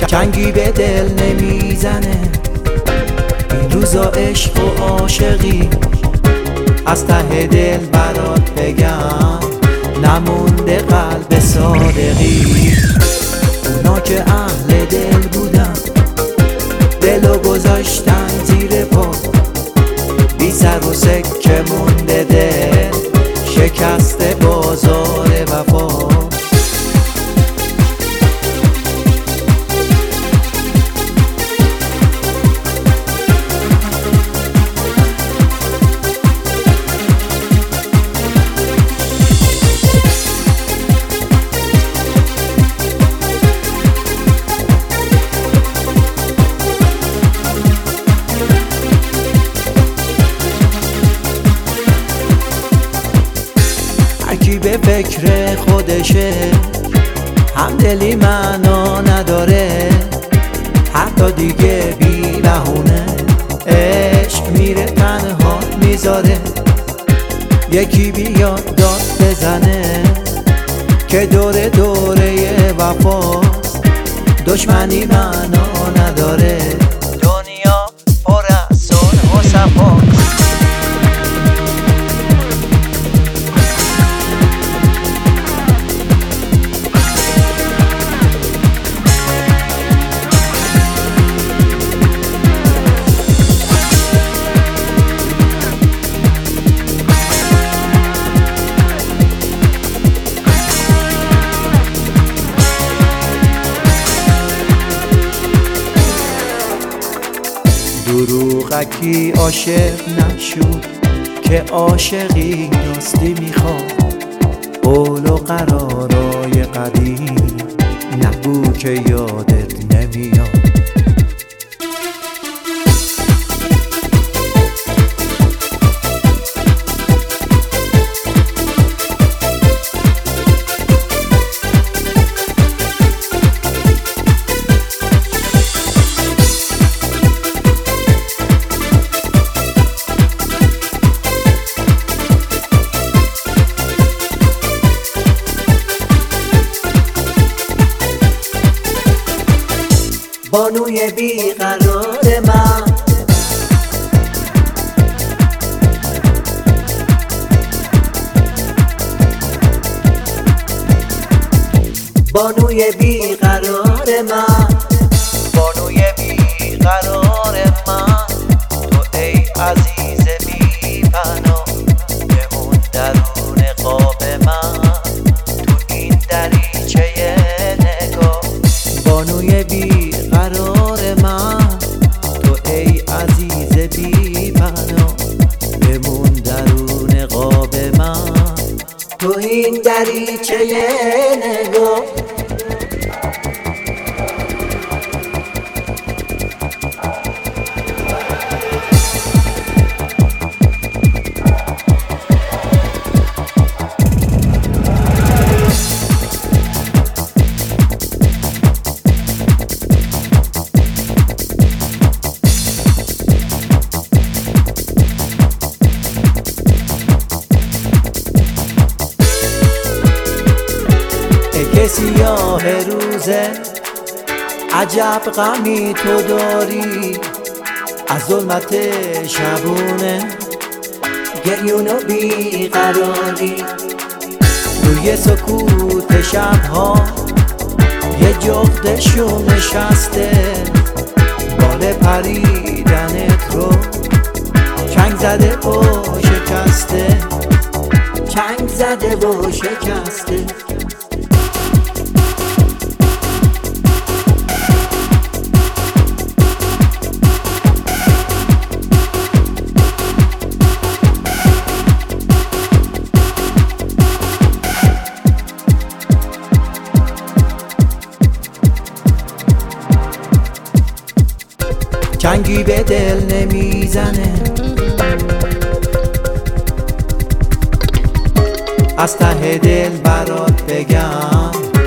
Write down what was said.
جنگی به دل نمیزنه این روزا عشق و عاشقی، از ته دل برات بگم نمونده قلب صادقی. اونا که اهل دل بودن دلو گذاشتن زیر پا، بی سر و سکه مونده دل شکست بازار وفا. هرکی به فکر خودشه، همدلی معنا نداره، حتی دیگه بی بهونه عشق میره تنها میذاره. یکی بیاد داد بزنه که دوره دوره وفاست، دشمنی معنا نداره، دنیا پر از صلح و صفاست. دروغکی عاشق نشود که عاشقی راستی میخواد، قول و قرارای قدیم نگو که یادت نمیاد. بانوی بیقرار من، بانوی بیقرار من، بانوی بیقرار من، تو ای عزیز بی پناه بمون درون قاب من، تو این دریچه نگاه. بانوی بیقرار من، تو ای عزیز بی پناه بمون درون قاب من، تو این دریچه نگاه. که سیاه روزه عجب غمی تو داری، از ظلمت شبونه گریون و بیقراری، روی سکوت شبها یه جفتشون نشسته، بال پریدنت رو چنگ زده و شکسته، چنگ زده و شکسته. جنگی به دل نمیزنه از ته دل برات بگم